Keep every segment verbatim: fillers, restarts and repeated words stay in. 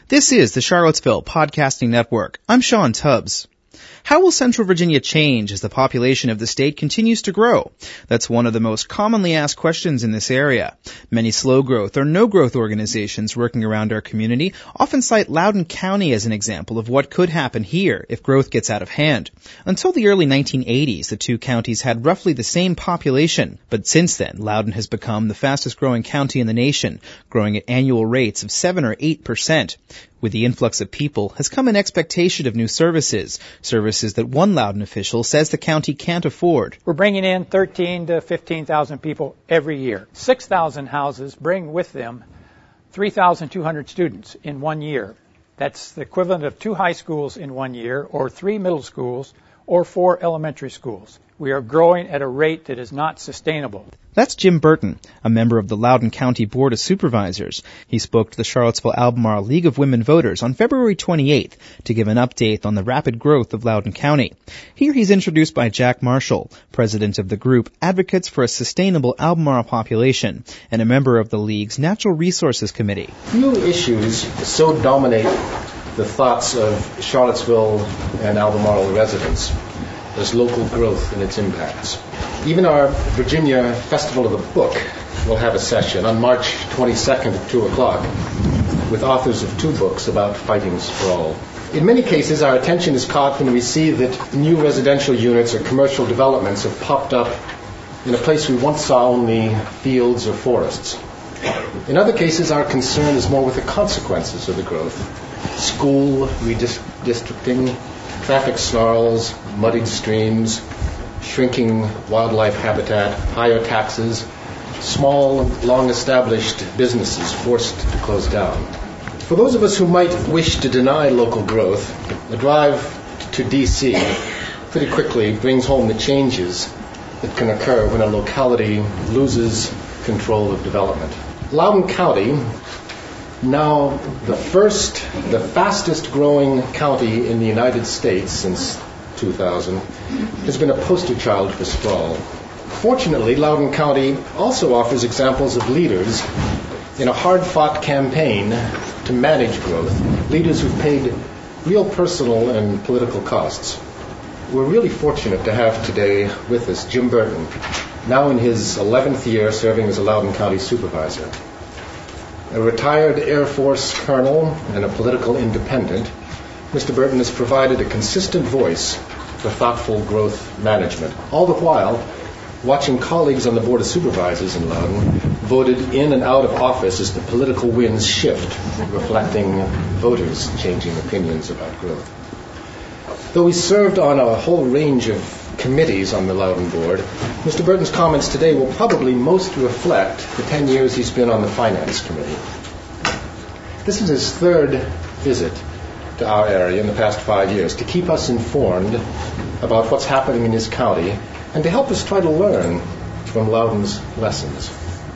This is the Charlottesville Podcasting Network. I'm Sean Tubbs. How will Central Virginia change as the population of the state continues to grow? That's one of the most commonly asked questions in this area. Many slow growth or no growth organizations working around our community often cite Loudoun County as an example of what could happen here if growth gets out of hand. Until the early nineteen eighties, the two counties had roughly the same population. But since then, Loudoun has become the fastest growing county in the nation, growing at annual rates of seven or eight percent. With the influx of people has come an expectation of new services, services that one Loudoun official says the county can't afford. We're bringing in thirteen to fifteen thousand people every year. six thousand houses bring with them three thousand two hundred students in one year. That's the equivalent of two high schools in one year, or three middle schools, or four elementary schools. We are growing at a rate that is not sustainable. That's Jim Burton, a member of the Loudoun County Board of Supervisors. He spoke to the Charlottesville-Albemarle League of Women Voters on February twenty-eighth to give an update on the rapid growth of Loudoun County. Here he's introduced by Jack Marshall, president of the group Advocates for a Sustainable Albemarle Population and a member of the League's Natural Resources Committee. Few issues so dominate the thoughts of Charlottesville and Albemarle residents as local growth and its impacts. Even our Virginia Festival of the Book will have a session on March twenty-second at two o'clock with authors of two books about Fightings for All. In many cases, our attention is caught when we see that new residential units or commercial developments have popped up in a place we once saw only fields or forests. In other cases, our concern is more with the consequences of the growth. School redistricting, traffic snarls, muddied streams, shrinking wildlife habitat, higher taxes, small, long-established businesses forced to close down. For those of us who might wish to deny local growth, the drive to D C pretty quickly brings home the changes that can occur when a locality loses control of development. Loudoun County, now the first, the fastest growing county in the United States since two thousand, has been a poster child for sprawl. Fortunately, Loudoun County also offers examples of leaders in a hard-fought campaign to manage growth, leaders who've paid real personal and political costs. We're really fortunate to have today with us Jim Burton, now in his eleventh year serving as a Loudoun County supervisor. A retired Air Force colonel and a political independent, Mister Burton has provided a consistent voice for thoughtful growth management, all the while watching colleagues on the Board of Supervisors in Loudoun voted in and out of office as the political winds shift, reflecting voters' changing opinions about growth. Though he served on a whole range of committees on the Loudoun Board, Mister Burton's comments today will probably most reflect the ten years he's been on the Finance Committee. This is his third visit to our area in the past five years to keep us informed about what's happening in his county and to help us try to learn from Loudoun's lessons.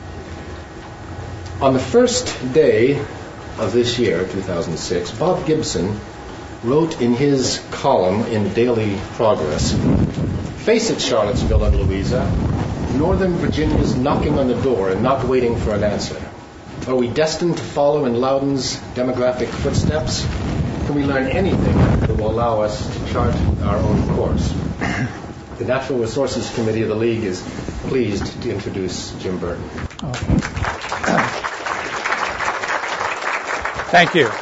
On the first day of this year, two thousand six, Bob Gibson wrote in his column in Daily Progress, "Face it, Charlottesville and Louisa, Northern Virginia's knocking on the door and not waiting for an answer. Are we destined to follow in Loudoun's demographic footsteps? Can we learn anything that will allow us to chart our own course?" The Natural Resources Committee of the League is pleased to introduce Jim Burton. Okay. Thank you.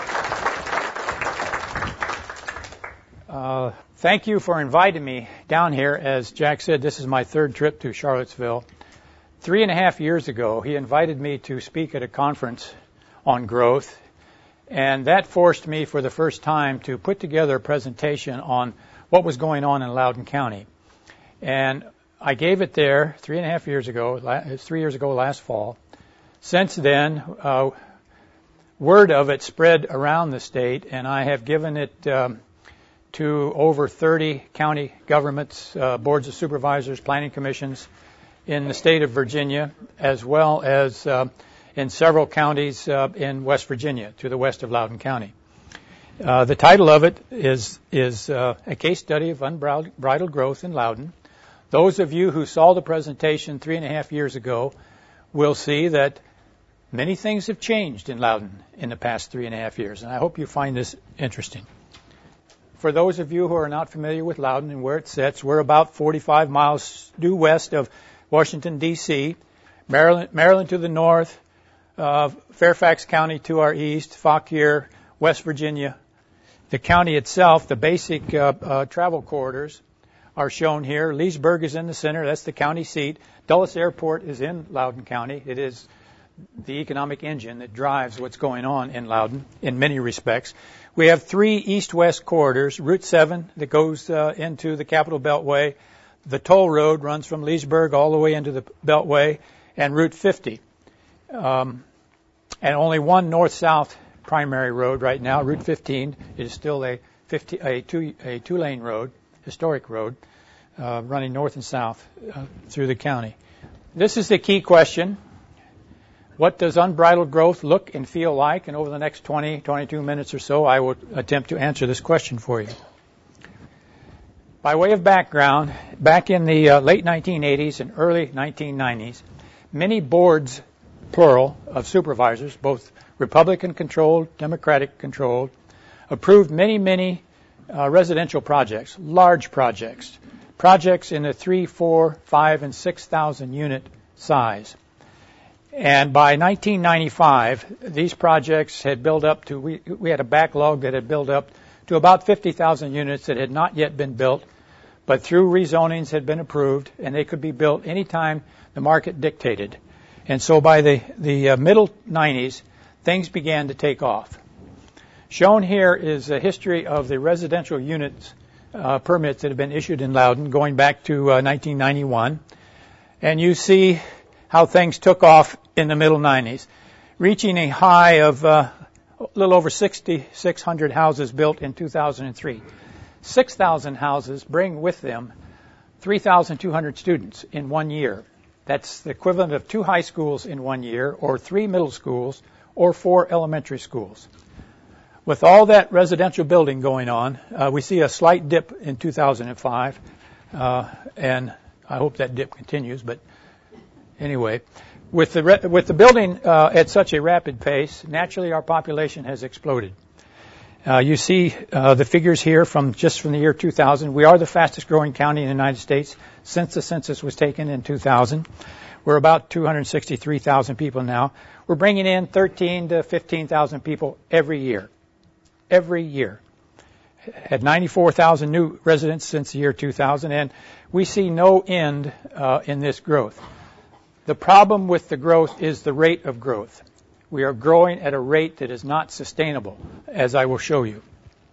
Uh, thank you for inviting me down here. As Jack said, this is my third trip to Charlottesville. Three and a half years ago, he invited me to speak at a conference on growth, and that forced me for the first time to put together a presentation on what was going on in Loudoun County. And I gave it there three and a half years ago, three years ago last fall. Since then, uh, word of it spread around the state, and I have given it um, to over thirty county governments, uh, boards of supervisors, planning commissions in the state of Virginia, as well as uh, in several counties uh, in West Virginia, to the west of Loudoun County. Uh, the title of it is is uh, a case study of unbridled growth in Loudoun. Those of you who saw the presentation three and a half years ago will see that Many things have changed in Loudon in the past three and a half years, and I hope you find this interesting. For those of you who are not familiar with Loudon and where it sits, we're about forty-five miles due west of Washington, D C, Maryland, Maryland to the north, uh, Fairfax County to our east, Fauquier, West Virginia. The county itself, the basic uh, uh, travel corridors are shown here. Leesburg is in the center. That's the county seat. Dulles Airport is in Loudoun County. It is the economic engine that drives what's going on in Loudon in many respects. We have three east-west corridors, Route seven that goes uh, into the Capital Beltway. The toll road runs from Leesburg all the way into the Beltway, and Route fifty. Um, and only one north-south primary road right now, Route fifteen, is still a, fifty, a, two, a two-lane road, historic road, uh, running north and south uh, through the county. This is the key question. What does unbridled growth look and feel like? And over the next twenty, twenty-two minutes or so, I will attempt to answer this question for you. By way of background, back in the uh, late nineteen eighties and early nineteen nineties, many boards, plural, of supervisors, both Republican-controlled, Democratic-controlled, approved many, many uh, residential projects, large projects, projects in the three, four, five, and six thousand unit size. And by nineteen ninety-five, these projects had built up to, we, we had a backlog that had built up to about fifty thousand units that had not yet been built, but through rezonings had been approved, and they could be built anytime the market dictated. And so by the, the uh, middle nineties, things began to take off. Shown here is a history of the residential units uh, permits that have been issued in Loudon going back to uh, nineteen ninety-one. And you see how things took off in the middle nineties, reaching a high of uh, a little over six thousand six hundred houses built in two thousand three. six thousand houses bring with them three thousand two hundred students in one year. That's the equivalent of two high schools in one year, or three middle schools, or four elementary schools. With all that residential building going on, uh, we see a slight dip in two thousand five, uh, and I hope that dip continues, but anyway, with the re- with the building uh, at such a rapid pace, naturally our population has exploded. Uh, you see uh, the figures here from just from the year two thousand. We are the fastest growing county in the United States since the census was taken in two thousand. We're about two hundred sixty-three thousand people now. We're bringing in thirteen to fifteen thousand people every year. Every year. Had ninety-four thousand new residents since the year two thousand, and we see no end uh, in this growth. The problem with the growth is the rate of growth. We are growing at a rate that is not sustainable, as I will show you.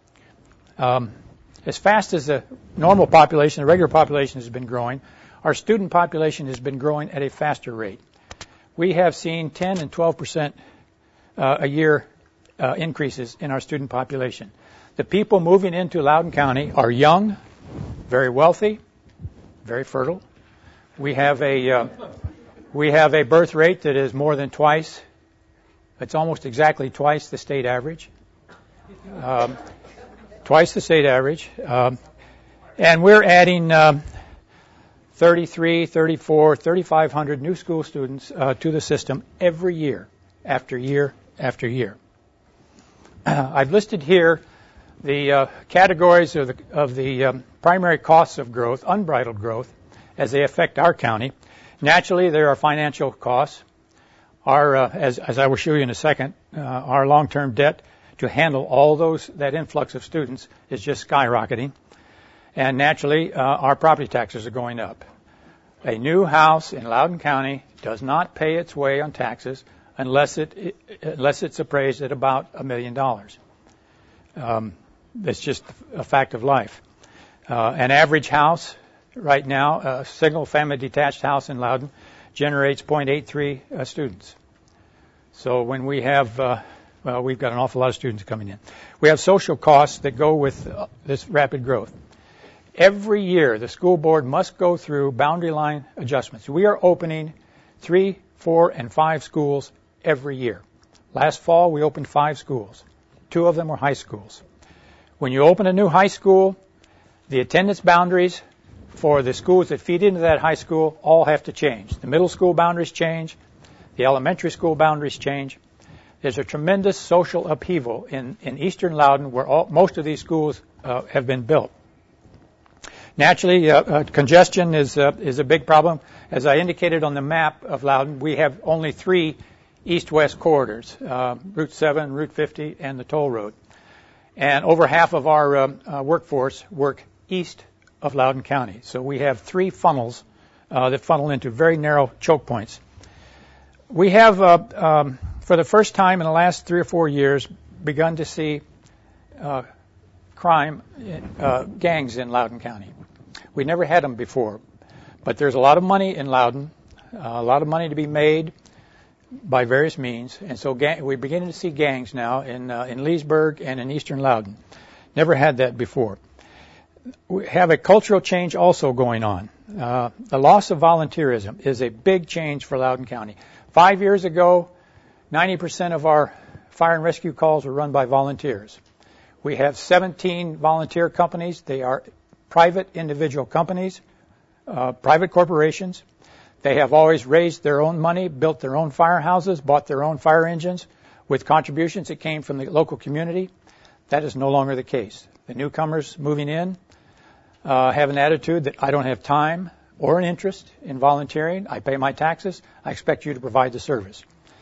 Um, as fast as the normal population, the regular population has been growing, our student population has been growing at a faster rate. We have seen ten and twelve percent uh, a year uh, increases in our student population. The people moving into Loudoun County are young, very wealthy, very fertile. We have a uh, we have a birth rate that is more than twice. It's almost exactly twice the state average. Um, twice the state average. Um, and we're adding um, thirty-three, thirty-four, thirty-five hundred new school students uh, to the system every year, after year after year. Uh, I've listed here the uh, categories of the, of the um, primary costs of growth, unbridled growth, as they affect our county. Naturally, there are financial costs. Our, uh, as, as I will show you in a second, uh, our long-term debt to handle all those that influx of students is just skyrocketing. And naturally, uh, our property taxes are going up. A new house in Loudoun County does not pay its way on taxes unless it, it unless it's appraised at about a million dollars. Um, that's just a fact of life. Uh, an average house right now, a single-family detached house in Loudoun, generates zero point eight three uh, students. So when we have, uh, well, we've got an awful lot of students coming in. We have social costs that go with uh, this rapid growth. Every year, the school board must go through boundary line adjustments. We are opening three, four, and five schools every year. Last fall, we opened five schools. Two of them were high schools. When you open a new high school, the attendance boundaries for the schools that feed into that high school all have to change. The middle school boundaries change. The elementary school boundaries change. There's a tremendous social upheaval in, in eastern Loudoun where all, most of these schools uh, have been built. Naturally, uh, uh, congestion is, uh, is a big problem. As I indicated on the map of Loudoun, we have only three east-west corridors, uh, Route seven, Route fifty, and the toll road. And over half of our uh, uh, workforce work east of Loudoun County. So we have three funnels uh, that funnel into very narrow choke points. We have, uh, um, for the first time in the last three or four years, begun to see uh, crime uh, gangs in Loudoun County. We never had them before, but there's a lot of money in Loudoun, uh, a lot of money to be made by various means, and so gang- we're beginning to see gangs now in uh, in Leesburg and in eastern Loudoun. Never had that before. We have a cultural change also going on. Uh, the loss of volunteerism is a big change for Loudoun County. Five years ago, ninety percent of our fire and rescue calls were run by volunteers. We have seventeen volunteer companies. They are private individual companies, uh, private corporations. They have always raised their own money, built their own firehouses, bought their own fire engines with contributions that came from the local community. That is no longer the case. The newcomers moving in uh, have an attitude that I don't have time or an interest in volunteering. I pay my taxes. I expect you to provide the service.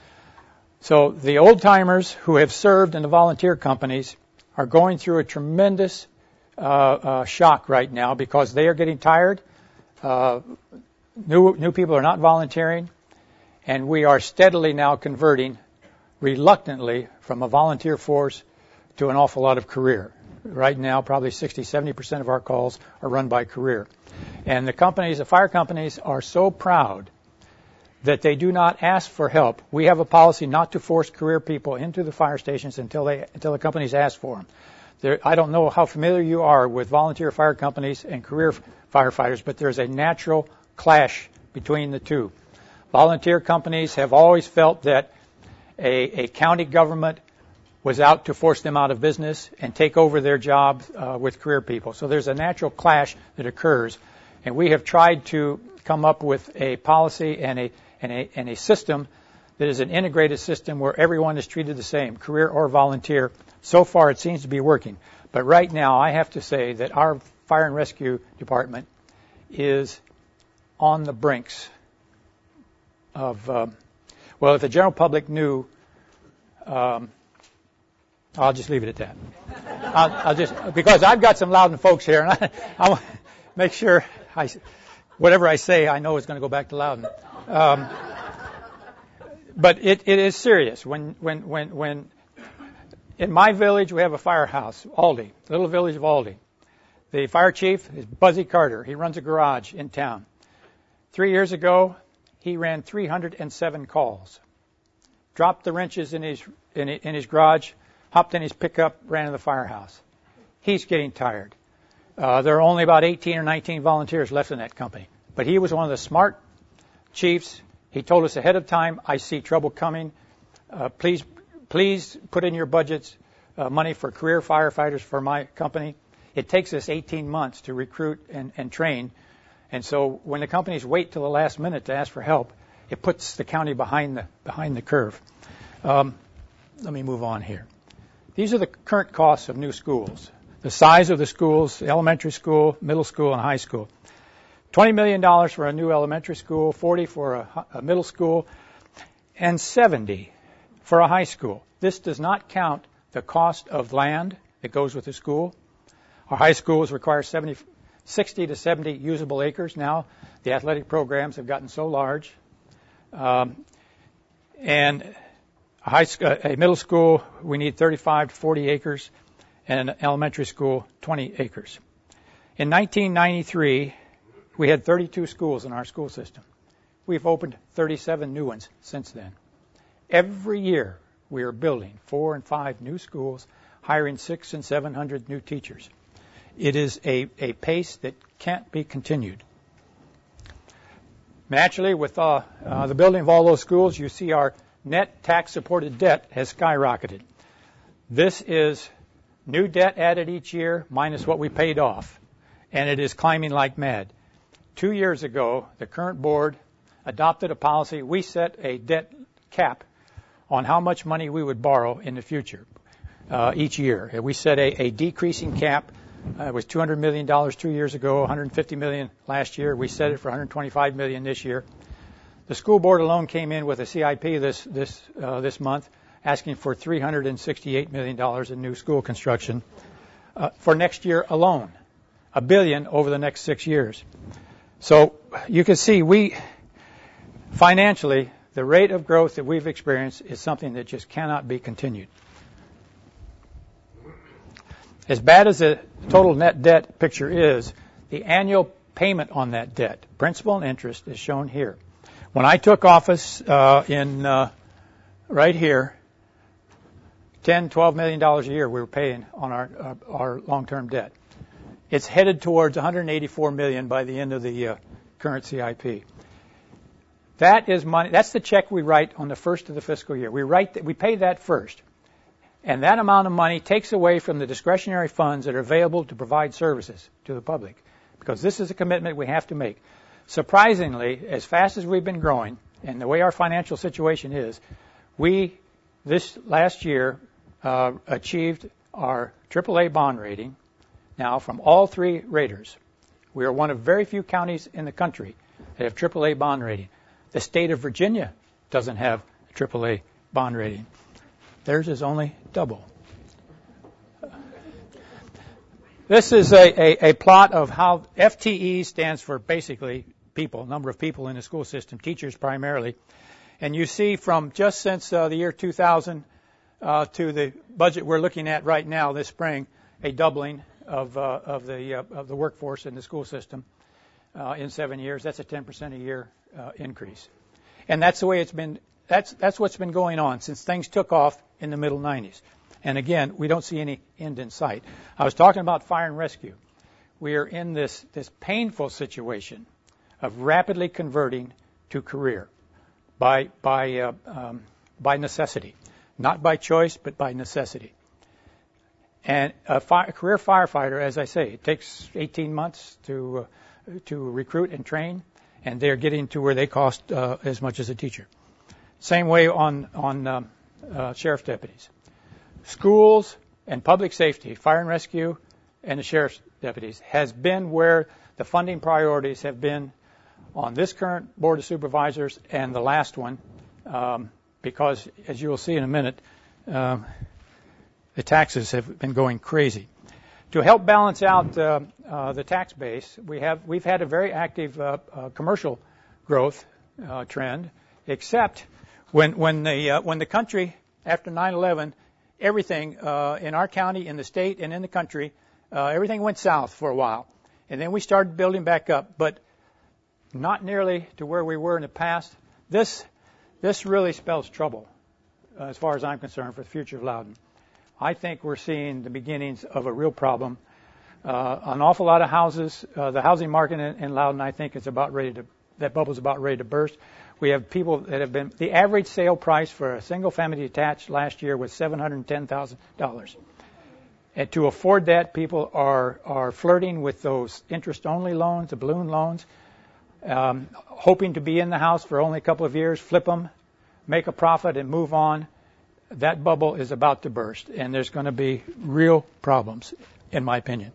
So the old-timers who have served in the volunteer companies are going through a tremendous uh, uh, shock right now because they are getting tired. Uh, New, new people are not volunteering, and we are steadily now converting, reluctantly, from a volunteer force to an awful lot of career. Right now, probably sixty, seventy percent of our calls are run by career. And the companies, the fire companies, are so proud that they do not ask for help. We have a policy not to force career people into the fire stations until they until the companies ask for them. There, I don't know how familiar you are with volunteer fire companies and career firefighters, but there's a natural clash between the two. Volunteer companies have always felt that a, a county government was out to force them out of business and take over their job uh, with career people. So there's a natural clash that occurs, and we have tried to come up with a policy and a and a, and a system that is an integrated system where everyone is treated the same, career or volunteer. So far, it seems to be working. But right now, I have to say that our fire and rescue department is on the brinks of, uh, well, if the general public knew, um, I'll just leave it at that. I'll, I'll just, because I've got some Loudoun folks here, and I, I want to make sure I, whatever I say, I know is going to go back to Loudoun. Um, but it, it is serious. When, when, when, when, in my village, we have a firehouse, Aldie, little village of Aldie. The fire chief is Buzzy Carter. He runs a garage in town. Three years ago, he ran three hundred seven calls, dropped the wrenches in his in, in his garage, hopped in his pickup, ran to the firehouse. He's getting tired. Uh, there are only about eighteen or nineteen volunteers left in that company. But he was one of the smart chiefs. He told us ahead of time, I see trouble coming. Uh, please, please put in your budgets uh, money for career firefighters for my company. It takes us eighteen months to recruit and, and train. And so when the companies wait till the last minute to ask for help, it puts the county behind the behind the curve. Um, let me move on here. These are the current costs of new schools. The size of the schools, elementary school, middle school, and high school. twenty million dollars for a new elementary school, forty for a, a middle school, and seventy for a high school. This does not count the cost of land that goes with the school. Our high schools require seventy sixty to seventy usable acres. Now the athletic programs have gotten so large. Um, and a, high, a middle school, we need thirty-five to forty acres, and an elementary school, twenty acres. In nineteen ninety-three, we had thirty-two schools in our school system. We've opened thirty-seven new ones since then. Every year, we are building four and five new schools, hiring six and seven hundred new teachers. It is a, a pace that can't be continued. Naturally, with uh, uh, the building of all those schools, you see our net tax-supported debt has skyrocketed. This is new debt added each year minus what we paid off, and it is climbing like mad. Two years ago, the current board adopted a policy. We set a debt cap on how much money we would borrow in the future uh, each year. We set a, a decreasing cap. Uh, it was two hundred million dollars two years ago, one hundred fifty million dollars last year. We set it for one hundred twenty-five million dollars this year. The school board alone came in with a C I P this this uh, this month, asking for three hundred sixty-eight million dollars in new school construction uh, for next year alone, a billion over the next six years. So you can see we financially, the rate of growth that we've experienced is something that just cannot be continued. As bad as the total net debt picture is, the annual payment on that debt, principal and interest, is shown here. When I took office uh, in uh, right here, ten, twelve million dollars a year we were paying on our uh, our long-term debt. It's headed towards one hundred eighty-four million dollars by the end of the uh, current C I P. That is money. That's the check we write on the first of the fiscal year. We write that, we pay that first. And that amount of money takes away from the discretionary funds that are available to provide services to the public, because this is a commitment we have to make. Surprisingly, as fast as we've been growing and the way our financial situation is, we, this last year, uh, achieved our triple A bond rating now from all three raters. We are one of very few counties in the country that have triple A bond rating. The state of Virginia doesn't have a triple A bond rating. Theirs is only double. This is a, a, a plot of how F T E stands for basically people, number of people in the school system, teachers primarily. And you see from just since uh, the year two thousand uh, to the budget we're looking at right now this spring, a doubling of, uh, of, the, uh, of the workforce in the school system uh, in seven years. That's a ten percent a year uh, increase. And that's the way it's been. That's, that's what's been going on since things took off in the middle nineties. And again, we don't see any end in sight. I was talking about fire and rescue. We are in this, this painful situation of rapidly converting to career by, by, uh, um, by necessity. Not by choice, but by necessity. And a, fire, a career firefighter, as I say, it takes eighteen months to, uh, to recruit and train, and they're getting to where they cost uh, as much as a teacher. Same way on, on um, uh, sheriff's deputies. Schools and public safety, fire and rescue, and the sheriff's deputies has been where the funding priorities have been on this current Board of Supervisors and the last one, um, because, as you will see in a minute, um, the taxes have been going crazy. To help balance out uh, uh, the tax base, we have, we've had a very active uh, uh, commercial growth uh, trend, except when, when, the, uh, when the country, after nine eleven, everything uh, in our county, in the state, and in the country, uh, everything went south for a while. And then we started building back up, but not nearly to where we were in the past. This, this really spells trouble, uh, as far as I'm concerned, for the future of Loudoun. I think we're seeing the beginnings of a real problem. Uh, an awful lot of houses, uh, the housing market in, in Loudoun, I think, is about ready to, that bubble's about ready to burst. We have people that have been, the average sale price for a single family detached last year was seven hundred ten thousand dollars. And to afford that, people are, are flirting with those interest-only loans, the balloon loans, um, hoping to be in the house for only a couple of years, flip them, make a profit, and move on. That bubble is about to burst, and there's going to be real problems, in my opinion.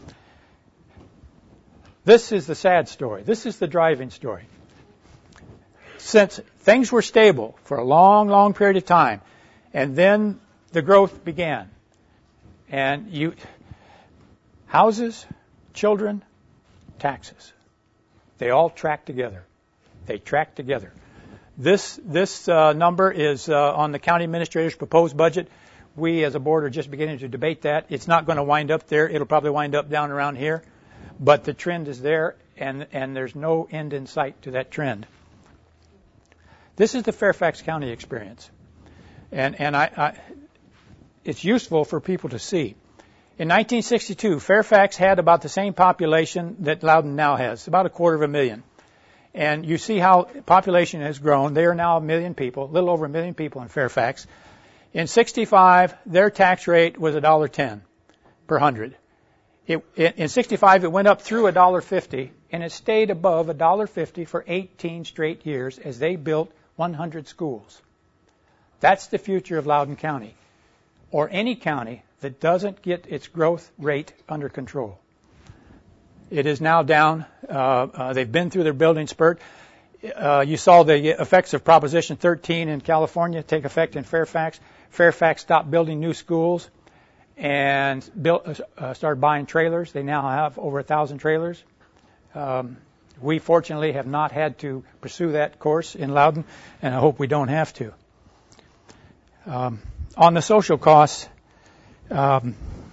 This is the sad story. This is the driving story. Since things were stable for a long, long period of time, and then the growth began, and you, houses, children, taxes, they all track together. They track together. This this uh, number is uh, on the county administrator's proposed budget. We, as a board, are just beginning to debate that. It's not going to wind up there. It'll probably wind up down around here, but the trend is there, and and there's no end in sight to that trend. This is the Fairfax County experience, and and I, I, it's useful for people to see. In nineteen sixty-two, Fairfax had about the same population that Loudoun now has, about a quarter of a million. And you see how population has grown. They are now a million people, a little over a million people in Fairfax. In sixty-five, their tax rate was one dollar ten per hundred. It, it, in sixty-five, it went up through one dollar fifty, and it stayed above one dollar fifty for eighteen straight years as they built one hundred schools. That's the future of Loudoun County, or any county that doesn't get its growth rate under control. It is now down. Uh, uh, they've been through their building spurt. Uh, you saw the effects of Proposition thirteen in California take effect in Fairfax. Fairfax stopped building new schools and built, uh, started buying trailers. They now have over a thousand trailers. Um, we fortunately have not had to pursue that course in Loudoun, and I hope we don't have to. Um, on the social costs, um,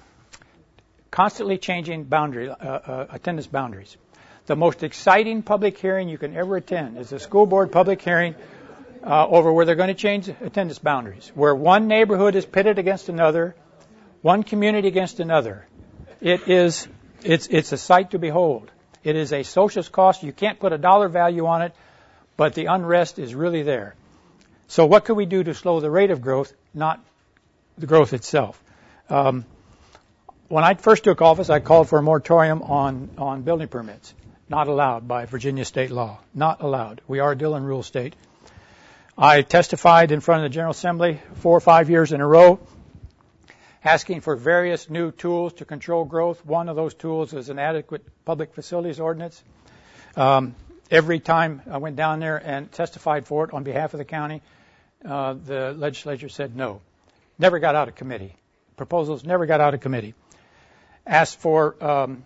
constantly changing boundary uh, uh, attendance boundaries. The most exciting public hearing you can ever attend is a school board public hearing uh, over where they're going to change attendance boundaries, where one neighborhood is pitted against another, one community against another. It is, it's, it's a sight to behold. It is a social cost. You can't put a dollar value on it, but the unrest is really there. So what could we do to slow the rate of growth, not the growth itself? Um, when I first took office, I called for a moratorium on, on building permits. Not allowed by Virginia state law. Not allowed. We are a Dillon Rule state. I testified in front of the General Assembly four or five years in a row, asking for various new tools to control growth. One of those tools is an adequate public facilities ordinance. Um, every time I went down there and testified for it on behalf of the county, uh, the legislature said no. Never got out of committee. Proposals never got out of committee. Asked for um,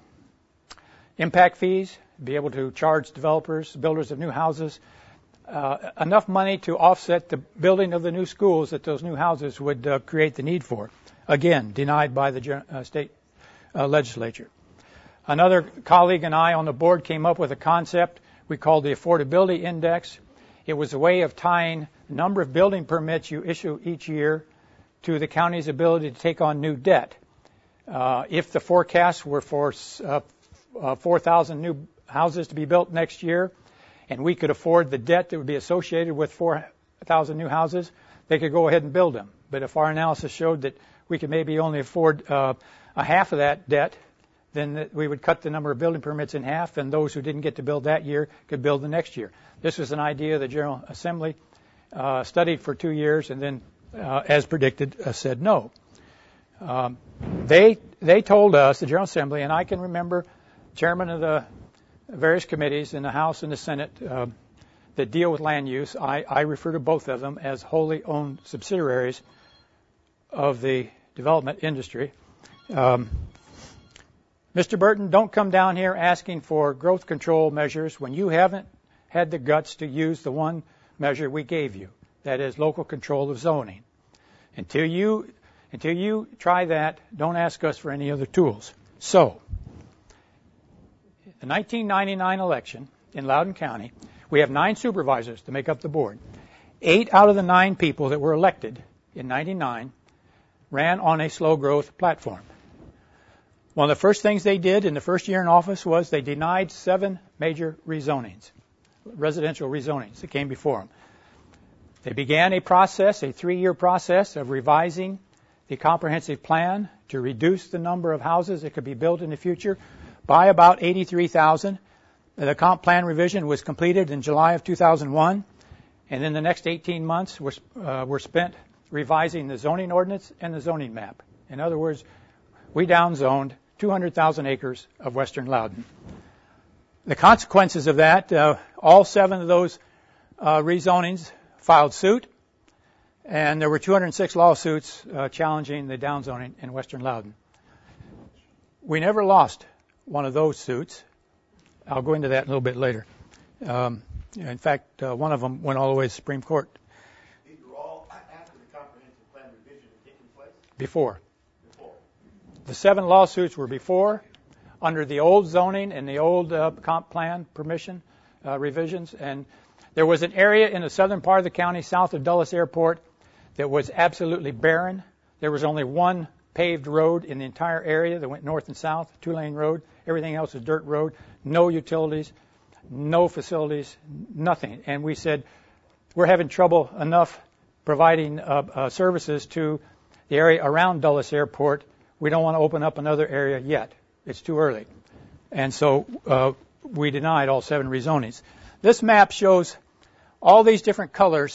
impact fees, be able to charge developers, builders of new houses, uh, enough money to offset the building of the new schools that those new houses would uh, create the need for. Again, denied by the uh, state uh, legislature. Another colleague and I on the board came up with a concept we called the Affordability Index. It was a way of tying the number of building permits you issue each year to the county's ability to take on new debt. Uh, if the forecasts were for uh, uh, four thousand new houses to be built next year, and we could afford the debt that would be associated with four thousand new houses, they could go ahead and build them. But if our analysis showed that we could maybe only afford uh, a half of that debt, then we would cut the number of building permits in half, and those who didn't get to build that year could build the next year. This was an idea the General Assembly uh, studied for two years and then, uh, as predicted, uh, said no. Um, they they told us, the General Assembly, and I can remember chairman of the various committees in the House and the Senate uh, that deal with land use. I, I refer to both of them as wholly owned subsidiaries of the development industry. Um, Mister Burton, don't come down here asking for growth control measures when you haven't had the guts to use the one measure we gave you, that is local control of zoning. Until you, until you try that, don't ask us for any other tools. So, the nineteen ninety-nine election in Loudoun County, we have nine supervisors to make up the board. Eight out of the nine people that were elected in ninety-nine ran on a slow growth platform. One of the first things they did in the first year in office was they denied seven major rezonings, residential rezonings that came before them. They began a process, a three-year process of revising the comprehensive plan to reduce the number of houses that could be built in the future by about eighty-three thousand. The comp plan revision was completed in July of two thousand one, and then the next eighteen months were, uh, were spent revising the zoning ordinance and the zoning map. In other words, we downzoned two hundred thousand acres of western Loudoun. The consequences of that, uh, all seven of those uh, rezonings filed suit, and there were two hundred six lawsuits uh, challenging the downzoning in western Loudoun. We never lost one of those suits. I'll go into that a little bit later. Um, in fact, uh, one of them went all the way to the Supreme Court. These were all after the comprehensive plan revision had taken place? Before. Before. The seven lawsuits were before, under the old zoning and the old uh, comp plan permission uh, revisions. And there was an area in the southern part of the county, south of Dulles Airport, that was absolutely barren. There was only one paved road in the entire area that went north and south, two-lane road. Everything else was dirt road, no utilities, no facilities, nothing. And we said, we're having trouble enough providing uh, uh, services to the area around Dulles Airport. We don't want to open up another area yet. It's too early. And so uh, we denied all seven rezonings. This map shows all these different colors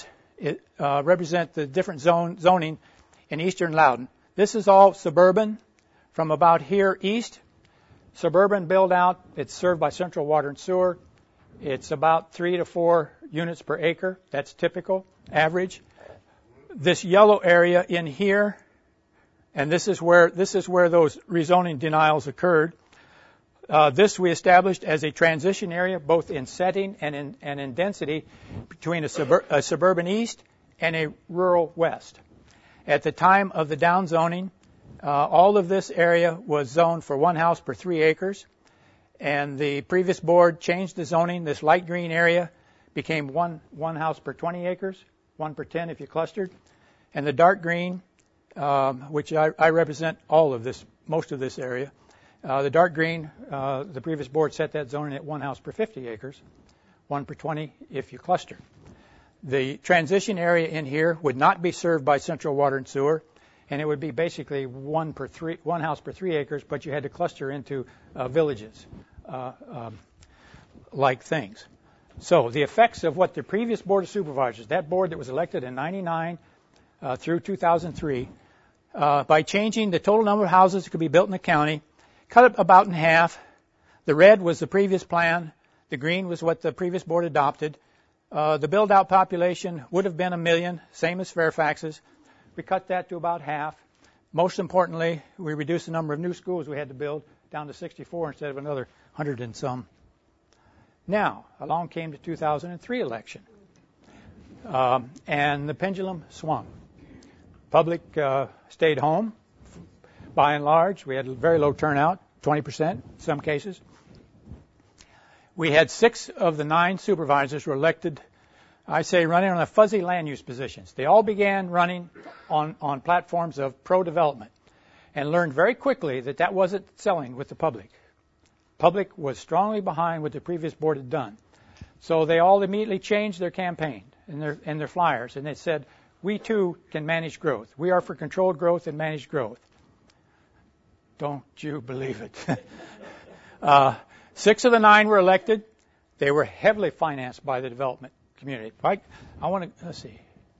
it, uh, represent the different zone zoning in eastern Loudoun. This is all suburban from about here east. Suburban build out. It's served by Central Water and Sewer. It's about three to four units per acre. That's typical, average. This yellow area in here, and this is where this is where those rezoning denials occurred. Uh, this we established as a transition area, both in setting and in and in density, between a, subur- a suburban east and a rural west. At the time of the downzoning, uh, all of this area was zoned for one house per three acres, and the previous board changed the zoning. This light green area became one one house per twenty acres, one per ten if you clustered, and the dark green, um, which I, I represent all of this, most of this area. Uh, the dark green, uh, the previous board set that zoning at one house per fifty acres, one per twenty if you cluster. The transition area in here would not be served by Central Water and Sewer, and it would be basically one per three, one house per three acres, but you had to cluster into uh, villages, uh, um, like things. So the effects of what the previous Board of Supervisors, that board that was elected in ninety-nine uh, through two thousand three, uh, by changing the total number of houses that could be built in the county, cut it about in half. The red was the previous plan. The green was what the previous board adopted. Uh, the build-out population would have been a million, same as Fairfax's. We cut that to about half. Most importantly, we reduced the number of new schools we had to build down to sixty-four instead of another one hundred and some. Now, along came the two thousand three election, um, and the pendulum swung. Public uh, stayed home. By and large, we had a very low turnout, twenty percent in some cases. We had six of the nine supervisors were elected, I say, running on the fuzzy land use positions. They all began running on, on platforms of pro-development and learned very quickly that that wasn't selling with the public. Public was strongly behind what the previous board had done. So they all immediately changed their campaign and their, and their flyers, and they said, we too can manage growth. We are for controlled growth and managed growth. Don't you believe it? uh, six of the nine were elected. They were heavily financed by the development community. I, I want to, let's see.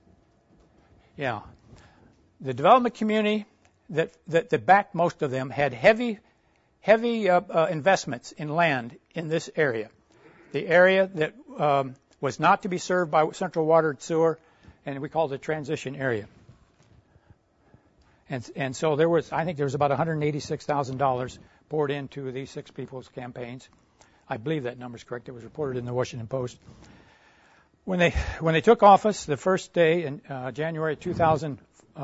Yeah. The development community that, that, that backed most of them had heavy, heavy uh, uh, investments in land in this area. The area that um, was not to be served by Central Water and Sewer, and we called it the transition area. And, and so there was, I think there was about one hundred eighty-six thousand dollars poured into these six people's campaigns. I believe that number is correct. It was reported in the Washington Post. When they when they took office, the first day in uh, January two thousand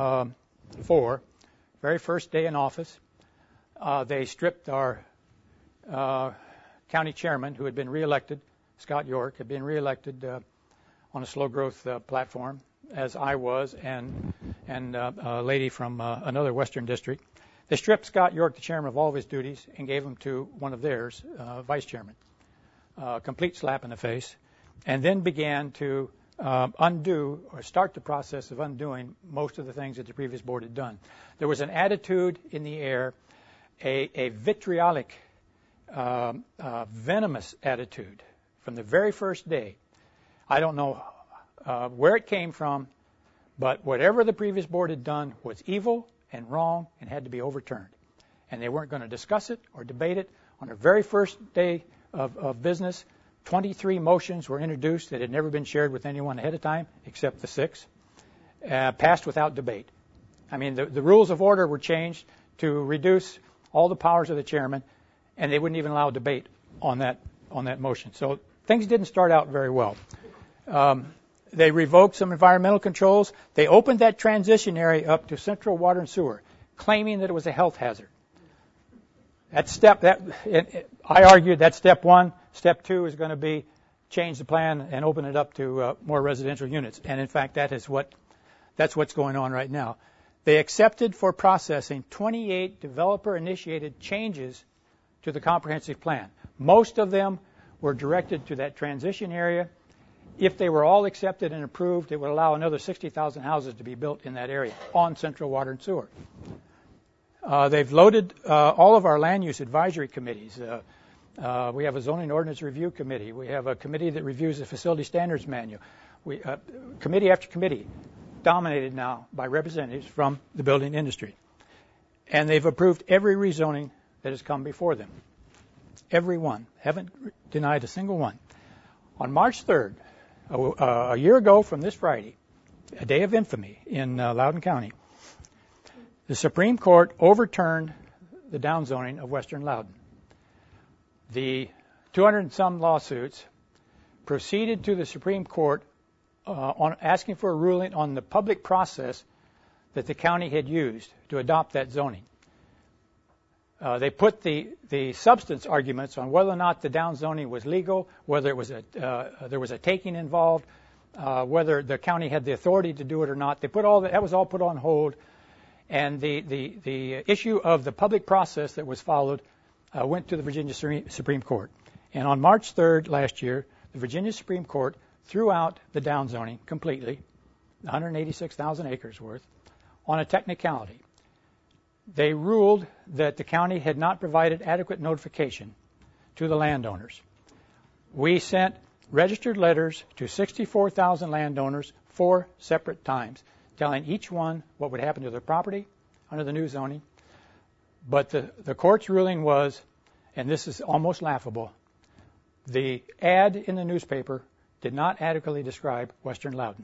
four, very first day in office, uh, they stripped our uh, county chairman, who had been reelected, Scott York, had been reelected uh, on a slow growth uh, platform, as I was, and and uh, a lady from uh, another western district. They stripped Scott York, the chairman, of all of his duties and gave him to one of theirs, uh, vice chairman. Uh, complete slap in the face, and then began to uh, undo or start the process of undoing most of the things that the previous board had done. There was an attitude in the air, a, a vitriolic, um, uh, venomous attitude from the very first day. I don't know uh, where it came from, but whatever the previous board had done was evil and wrong and had to be overturned. And they weren't going to discuss it or debate it. On the very first day of, of business, twenty-three motions were introduced that had never been shared with anyone ahead of time, except the six, uh, passed without debate. I mean, the, the rules of order were changed to reduce all the powers of the chairman, and they wouldn't even allow debate on that on that motion. So things didn't start out very well. Um, They revoked some environmental controls. They opened that transition area up to Central Water and Sewer, claiming that it was a health hazard. That step, that it, it, I argued that's step one. Step two is going to be change the plan and open it up to uh, more residential units. And in fact, that is what that's what's going on right now. They accepted for processing twenty-eight developer-initiated changes to the comprehensive plan. Most of them were directed to that transition area. If they were all accepted and approved, it would allow another sixty thousand houses to be built in that area on Central Water and Sewer. Uh, they've loaded uh, all of our land use advisory committees. Uh, uh, we have a zoning ordinance review committee. We have a committee that reviews the facility standards manual. We, uh, committee after committee, dominated now by representatives from the building industry. And they've approved every rezoning that has come before them. Every one. Haven't denied a single one. On March third, a, a year ago from this Friday, a day of infamy in uh, Loudoun County, the Supreme Court overturned the downzoning of Western Loudoun. The two hundred and some lawsuits proceeded to the Supreme Court uh, on asking for a ruling on the public process that the county had used to adopt that zoning. Uh, they put the, the substance arguments on whether or not the downzoning was legal, whether it was a, uh, there was a taking involved, uh, whether the county had the authority to do it or not. They put all that, that was all put on hold, and the, the, the issue of the public process that was followed uh, went to the Virginia Supreme Court. And on March third last year, the Virginia Supreme Court threw out the downzoning completely, one hundred eighty-six thousand acres worth, on a technicality. They ruled that the county had not provided adequate notification to the landowners. We sent registered letters to sixty-four thousand landowners four separate times, telling each one what would happen to their property under the new zoning. But the, the court's ruling was, and this is almost laughable, the ad in the newspaper did not adequately describe Western Loudoun.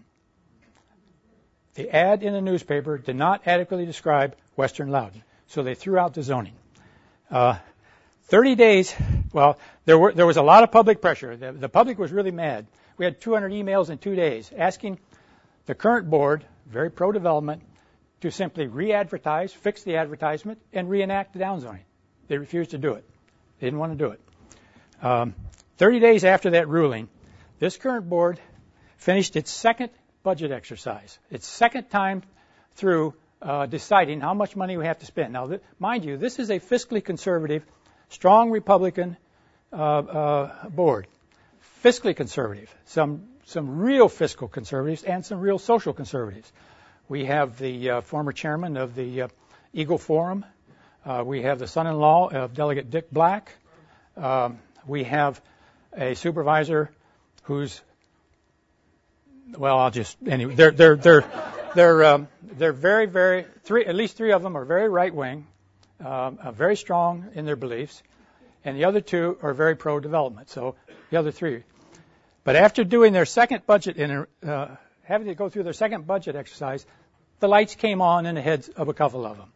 The ad in the newspaper did not adequately describe Western Loudoun, so they threw out the zoning. Uh, thirty days, well, there were there was a lot of public pressure. The, the public was really mad. We had two hundred emails in two days asking the current board, very pro-development, to simply re-advertise, fix the advertisement, and reenact the downzoning. They refused to do it. They didn't want to do it. Um, thirty days after that ruling, this current board finished its second budget exercise. Its second time through uh, deciding how much money we have to spend. Now, th- mind you, this is a fiscally conservative, strong Republican uh, uh, board. Fiscally conservative. Some some real fiscal conservatives and some real social conservatives. We have the uh, former chairman of the uh, Eagle Forum. Uh, we have the son-in-law of Delegate Dick Black. Um, we have a supervisor who's Well, I'll just anyway. They're they're they're they're um, they're very very three. At least three of them are very right wing, um, uh, very strong in their beliefs, and the other two are very pro development. So the other three. But after doing their second budget in uh, having to go through their second budget exercise, the lights came on in the heads of a couple of them.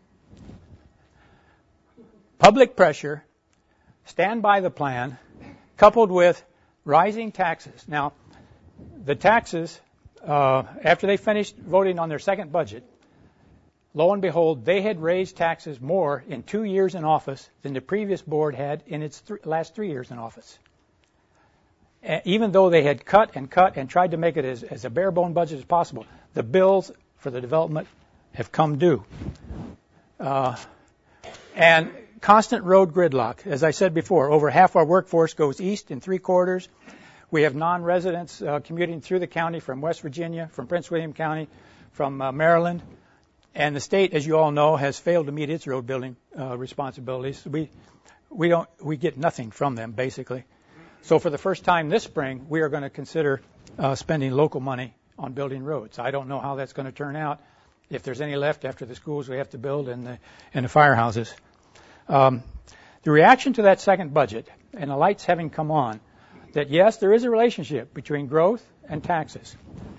Public pressure, stand by the plan, coupled with rising taxes. Now, the taxes, uh, after they finished voting on their second budget, lo and behold, they had raised taxes more in two years in office than the previous board had in its th- last three years in office. Uh, even though they had cut and cut and tried to make it as, as a bare-bone budget as possible, the bills for the development have come due. Uh, and constant road gridlock. As I said before, over half our workforce goes east in three quarters. We have non-residents uh, commuting through the county from West Virginia, from Prince William County, from uh, Maryland. And the state, as you all know, has failed to meet its road building uh, responsibilities. We we don't we get nothing from them, basically. So for the first time this spring, we are going to consider uh, spending local money on building roads. I don't know how that's going to turn out, if there's any left after the schools we have to build and the, and the firehouses. Um, the reaction to that second budget, and the lights having come on, that yes, there is a relationship between growth and taxes.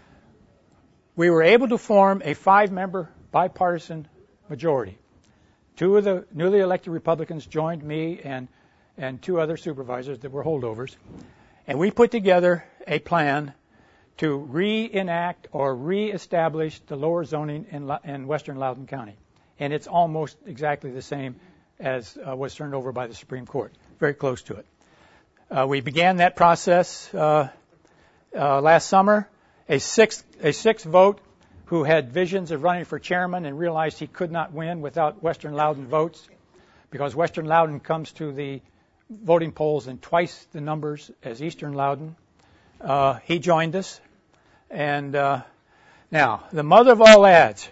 We were able to form a five-member bipartisan majority. Two of the newly elected Republicans joined me and, and two other supervisors that were holdovers. And we put together a plan to reenact or reestablish the lower zoning in, in western Loudoun County. And it's almost exactly the same as uh, was turned over by the Supreme Court. Very close to it. Uh, we began that process uh, uh, last summer. A sixth, a sixth vote who had visions of running for chairman and realized he could not win without Western Loudoun votes, because Western Loudoun comes to the voting polls in twice the numbers as Eastern Loudoun. Uh, he joined us. And uh, now, the mother of all ads.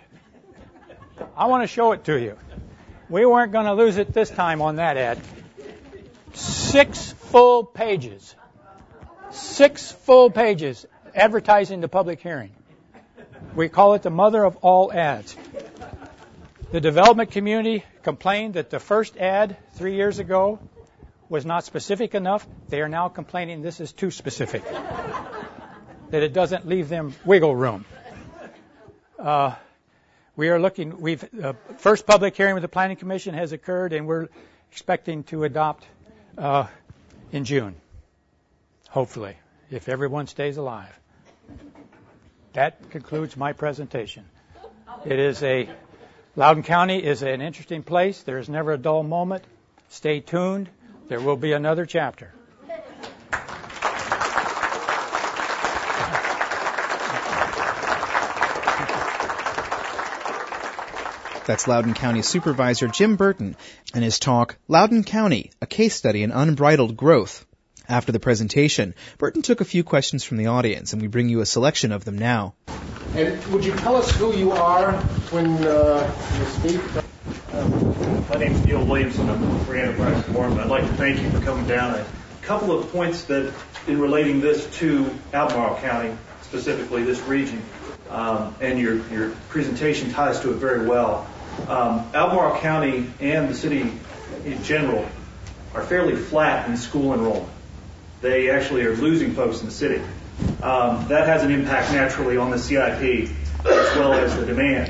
I want to show it to you. We weren't going to lose it this time on that ad. Six full pages. Six full pages advertising the public hearing. We call it the mother of all ads. The development community complained that the first ad three years ago was not specific enough. They are now complaining this is too specific, that it doesn't leave them wiggle room. Uh, we are looking, we've, uh, first public hearing with the Planning Commission has occurred, and we're expecting to adopt uh, in June, hopefully, if everyone stays alive. That concludes my presentation. It is a, Loudoun County is an interesting place. There is never a dull moment. Stay tuned. There will be another chapter. That's Loudoun County Supervisor Jim Burton and his talk, Loudoun County, a Case Study in Unbridled Growth. After the presentation, Burton took a few questions from the audience, and we bring you a selection of them now. And would you tell us who you are when uh, you speak? Um, my name is Neil Williamson. I'm with Free Enterprise Forum. I'd like to thank you for coming down. A couple of points that, in relating this to Albemarle County, specifically this region, um, and your, your presentation ties to it very well. Um, Albemarle County and the city in general are fairly flat in school enrollment. They actually are losing folks in the city. Um, that has an impact naturally on the C I P as well as the demand.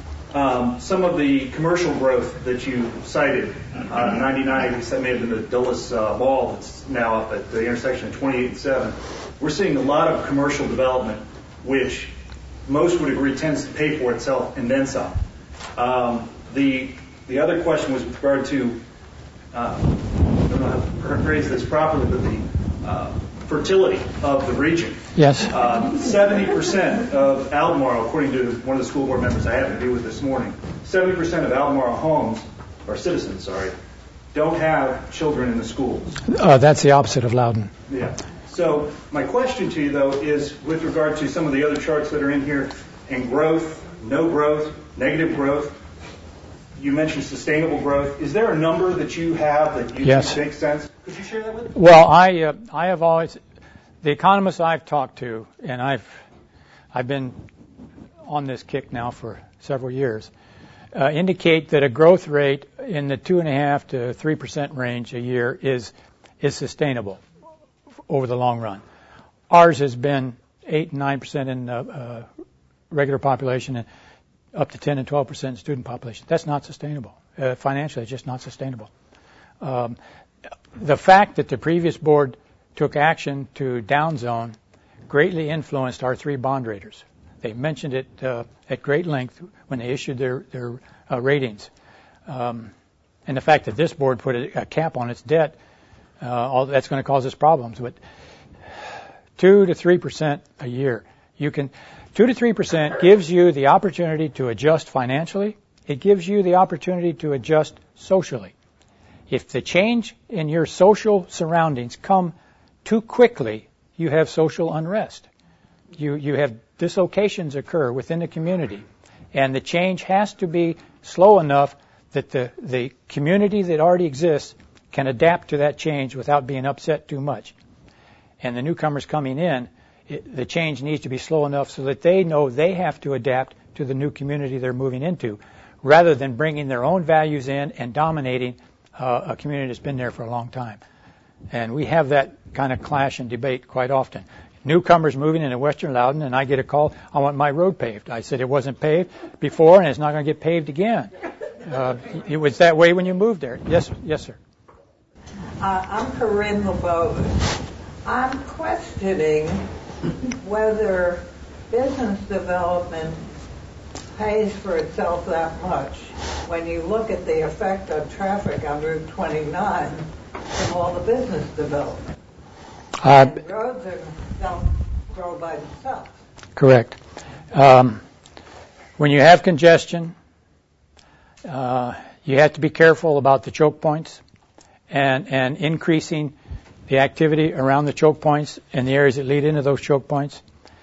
Um, some of the commercial growth that you cited, uh, ninety-nine, that may have been the Dulles uh, Mall that's now up at the intersection of twenty-eight and seven. We're seeing a lot of commercial development, which most would agree tends to pay for itself and then some. Um, the the other question was with regard to, uh, I don't know how to phrase this properly, but the uh, fertility of the region. Yes. Um, seventy percent of Albemarle, according to one of the school board members I had to do with this morning, seventy percent of Albemarle homes, or citizens, sorry, don't have children in the schools. Uh, that's the opposite of Loudoun. Yeah. So my question to you, though, is with regard to some of the other charts that are in here, and growth, no growth, negative growth. You mentioned sustainable growth. Is there a number that you have that you yes. think makes sense? Could you share that with me? Well, I uh, I have always, the economists I've talked to, and I've I've been on this kick now for several years, uh, indicate that a growth rate in the two and a half to three percent range a year is is sustainable over the long run. Ours has been eight and nine percent in uh, uh, regular population and up to ten and twelve percent in student population. That's not sustainable. Uh, financially, it's just not sustainable. Um, the fact that the previous board took action to downzone greatly influenced our three bond raters. They mentioned it uh, at great length when they issued their, their uh, ratings. Um, and the fact that this board put a, a cap on its debt, uh, all that's going to cause us problems. But two to three percent a year, you can. Two to three percent gives you the opportunity to adjust financially. It gives you the opportunity to adjust socially. If the change in your social surroundings come too quickly, you have social unrest. You you have dislocations occur within the community, and the change has to be slow enough that the the community that already exists can adapt to that change without being upset too much. And the newcomers coming in, It, the change needs to be slow enough so that they know they have to adapt to the new community they're moving into, rather than bringing their own values in and dominating uh, a community that's been there for a long time. And we have that kind of clash and debate quite often. Newcomers moving into Western Loudoun, and I get a call, I want my road paved. I said it wasn't paved before, and it's not going to get paved again. Uh, it was that way when you moved there. Yes, yes, sir. Uh, I'm Corinne LeBeau. I'm questioning whether business development pays for itself that much when you look at the effect on traffic on Route twenty-nine from all the business development. Uh, and roads are, don't grow by themselves. Correct. Um, when you have congestion, uh, you have to be careful about the choke points and, and increasing the activity around the choke points and the areas that lead into those choke points.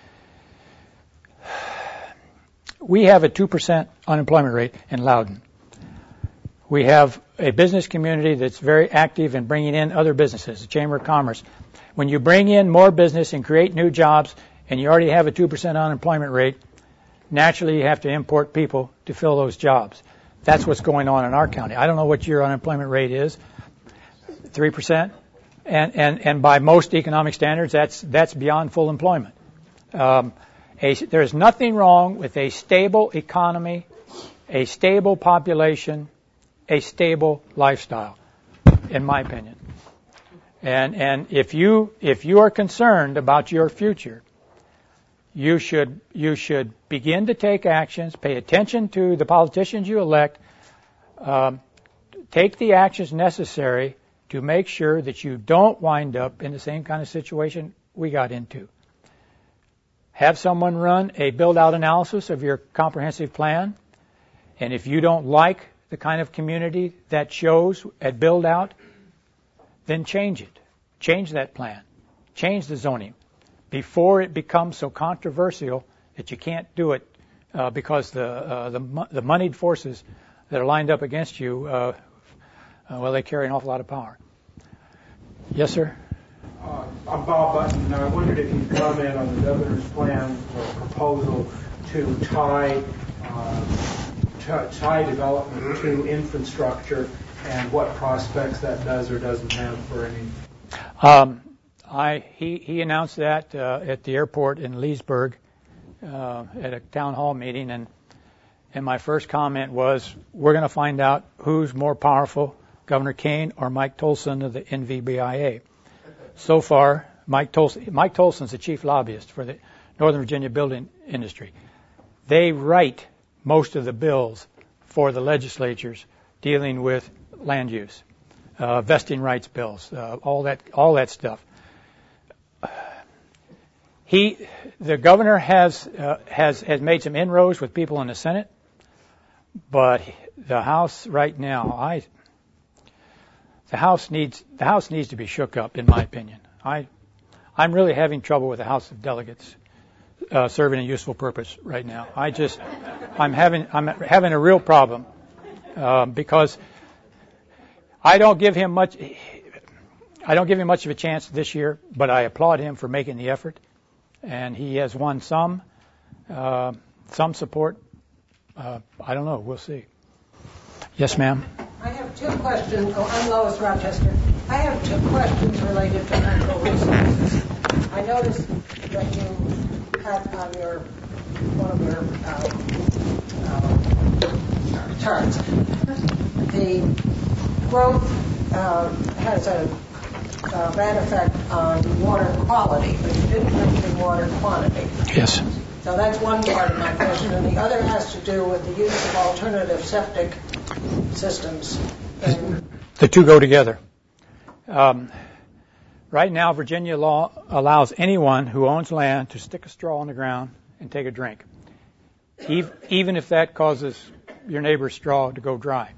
We have a two percent unemployment rate in Loudoun. We have a business community that's very active in bringing in other businesses, the Chamber of Commerce. When you bring in more business and create new jobs and you already have a two percent unemployment rate, naturally you have to import people to fill those jobs. That's what's going on in our county. I don't know what your unemployment rate is, three percent, and, and, and by most economic standards, that's, that's beyond full employment. Um, a, there's nothing wrong with a stable economy, a stable population, a stable lifestyle, in my opinion. And, and if you, if you are concerned about your future, you should, you should begin to take actions, pay attention to the politicians you elect, um, take the actions necessary to make sure that you don't wind up in the same kind of situation we got into. Have someone run a build-out analysis of your comprehensive plan, and if you don't like the kind of community that shows at build-out, then change it. Change that plan. Change the zoning before it becomes so controversial that you can't do it uh, because the, uh, the the moneyed forces that are lined up against you, uh, uh, well, they carry an awful lot of power. Yes, sir? Uh, I'm Bob Button. I wondered if you'd comment on the governor's plan or proposal to tie uh, t- tie development to infrastructure and what prospects that does or doesn't have for any. Um, I he he announced that uh, at the airport in Leesburg uh, at a town hall meeting, and and my first comment was, we're going to find out who's more powerful, Governor Kane or Mike Tolson of the N V B I A. So far, Mike Tolson, Mike Tolson's the chief lobbyist for the Northern Virginia building industry. They write most of the bills for the legislatures dealing with land use, uh, vesting rights bills, uh, all that, all that stuff. He, the governor has uh, has has made some inroads with people in the Senate, but the House right now, I. The House needs the House needs to be shook up, in my opinion. I, I'm really having trouble with the House of Delegates uh, serving a useful purpose right now. I just, I'm having I'm having a real problem um, because I don't give him much. I don't give him much of a chance this year, but I applaud him for making the effort, and he has won some uh, some support. Uh, I don't know. We'll see. Yes, ma'am. I have two questions. Oh, I'm Lois Rochester. I have two questions related to natural resources. I noticed that you had on your one of your uh, uh, charts the growth uh, has a uh, bad effect on water quality, but you didn't mention water quantity. Yes. So that's one part of my question, and the other has to do with the use of alternative septic systems. And the two go together. Um, right now, Virginia law allows anyone who owns land to stick a straw in the ground and take a drink, even if that causes your neighbor's straw to go dry.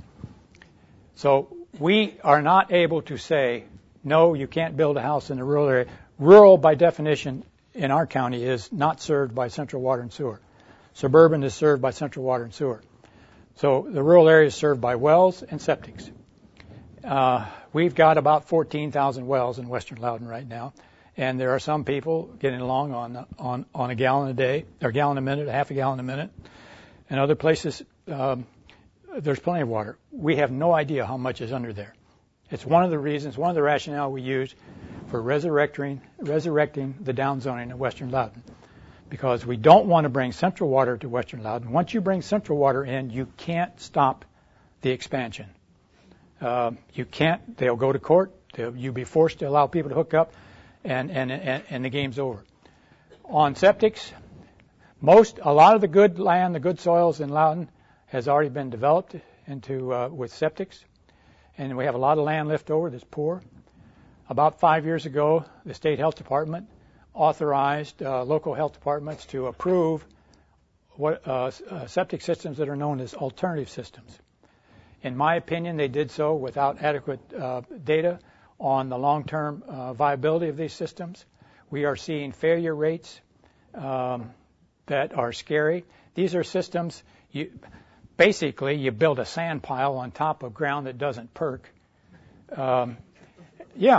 So we are not able to say, no, you can't build a house in a rural area. Rural, by definition, in our county is not served by central water and sewer. Suburban is served by central water and sewer. So the rural area is served by wells and septics. Uh, we've got about fourteen thousand wells in western Loudoun right now, and there are some people getting along on on on a gallon a day, or a gallon a minute, a half a gallon a minute, and other places um, there's plenty of water. We have no idea how much is under there. It's one of the reasons, one of the rationale we use for resurrecting resurrecting the downzoning in western Loudoun, because we don't want to bring central water to western Loudoun. Once you bring central water in, you can't stop the expansion. Uh, you can't. They'll go to court. They'll, you'll be forced to allow people to hook up, and, and, and, and the game's over. On septics, most, a lot of the good land, the good soils in Loudoun has already been developed into uh, with septics, and we have a lot of land left over that's poor. About five years ago, the state health department authorized uh, local health departments to approve what uh, uh, septic systems that are known as alternative systems. In my opinion, they did so without adequate uh, data on the long-term uh, viability of these systems. We are seeing failure rates um, that are scary. These are systems, you, basically you build a sand pile on top of ground that doesn't perk. Um, yeah,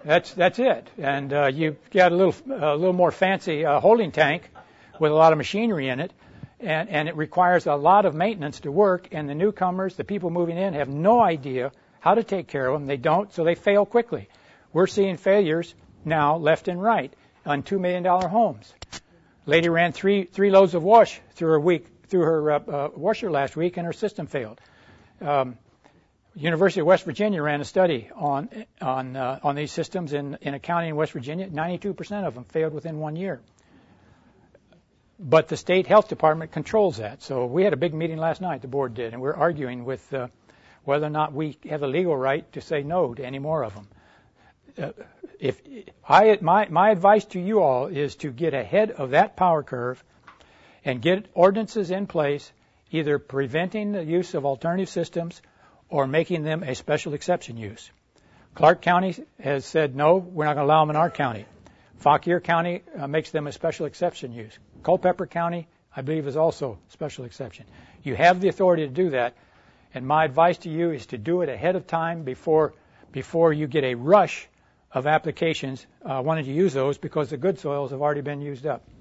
That's that's it. And uh, you've got a little a little more fancy uh, holding tank with a lot of machinery in it, and and it requires a lot of maintenance to work. And the newcomers, the people moving in, have no idea how to take care of them. They don't, so they fail quickly. We're seeing failures now left and right on two million dollar homes. Lady ran three three loads of wash through her week through her uh, uh, washer last week, and her system failed. Um, University of West Virginia ran a study on on uh, on these systems in in a county in West Virginia. ninety-two percent of them failed within one year. But the state health department controls that. So we had a big meeting last night. The board did, and we're arguing with uh, whether or not we have a legal right to say no to any more of them. Uh, if I my my advice to you all is to get ahead of that power curve and get ordinances in place, either preventing the use of alternative systems or making them a special exception use. Clark County has said, no, we're not going to allow them in our county. Fauquier County uh, makes them a special exception use. Culpeper County, I believe, is also special exception. You have the authority to do that, and my advice to you is to do it ahead of time before before you get a rush of applications uh, wanting to use those, because the good soils have already been used up.